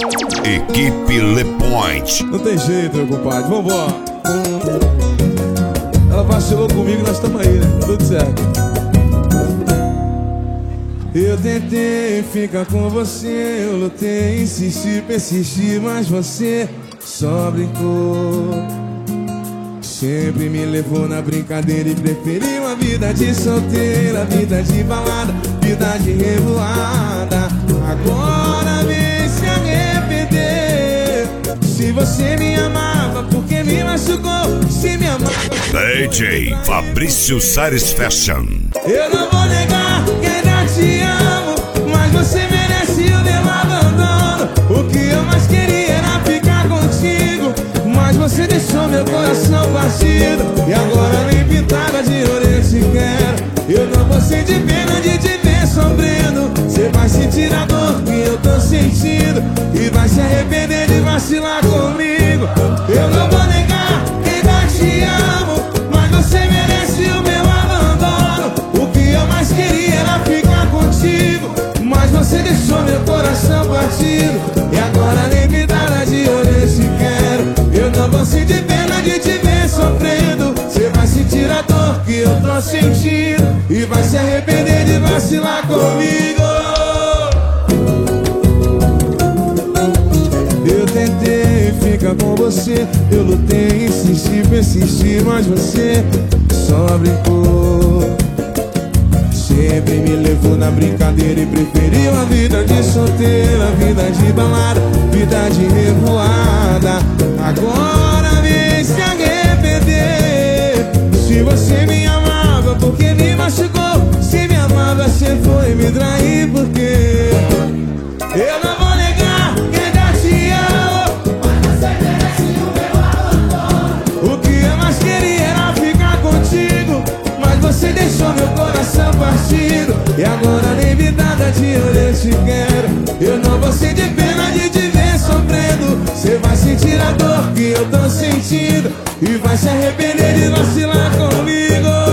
Equipe Le Point. Não tem jeito, meu compadre, vambora. Ela vacilou comigo e nós estamos aí, né? Tudo certo. Eu tentei ficar com você, eu lutei, insisti, persisti, mas você só brincou. Sempre me levou na brincadeira e preferiu a vida de solteira, vida de balada, vida de revoada. Agora vem se arrepender. Se você me amava, porque me machucou? Se me amava, DJ Fabrício Sares Fashion. eu não vou negar que ainda te amo, mas você merece o meu abandono. O que eu mais queria era ficar contigo, mas você deixou meu coração partido. E agora nem pintada de ouro eu te quero. Eu não vou sentir pena de te ver sofrendo. Você vai sentir a dor que eu tô sentindo e vai se arrepender de vacilar comigo. Eu não vou negar que ainda te amo, mas você merece o meu abandono. O que eu mais queria era ficar contigo, mas você deixou meu coração partido. E agora nem pintada de ouro eu te quero. Eu não vou sentir pena de te ver sofrendo. Você vai sentir a dor que eu tô sentindo e vai se arrepender de vacilar comigo. Eu tentei ficar com você, eu lutei, insisti, persisti, mas você só brincou. Sempre me levou na brincadeira e preferiu a vida de solteira, vida de balada, vida de revoada. Agora vem se arrepender. Se você me amava, porque me machucou? Se me amava, você foi me trair, porque eu não vou negar que ainda te amo, mas você merece o meu abandono. O que eu mais queria era ficar contigo, mas você deixou meu coração partido. E agora nem vidada de ouro eu te quero. Eu não vou sentir pena de te ver sofrendo. Você vai sentir a dor que eu tô sentindo e vai se arrepender de vacilar comigo.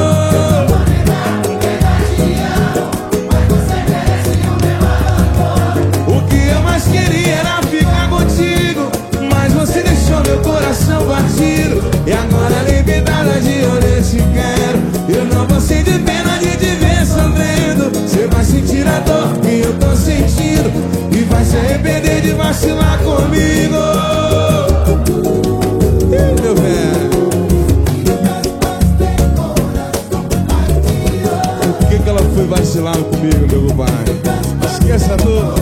O que eu mais queria era ficar contigo, mas você deixou meu coração partido. E agora nem vidada de ouro eu te quero. Eu não vou sentir pena de te ver sofrendo. Você vai sentir a dor que eu tô sentindo e vai se arrepender de vacilar comigo. Meu velho, por que ela foi vacilar comigo, meu pai? Esqueça a dor.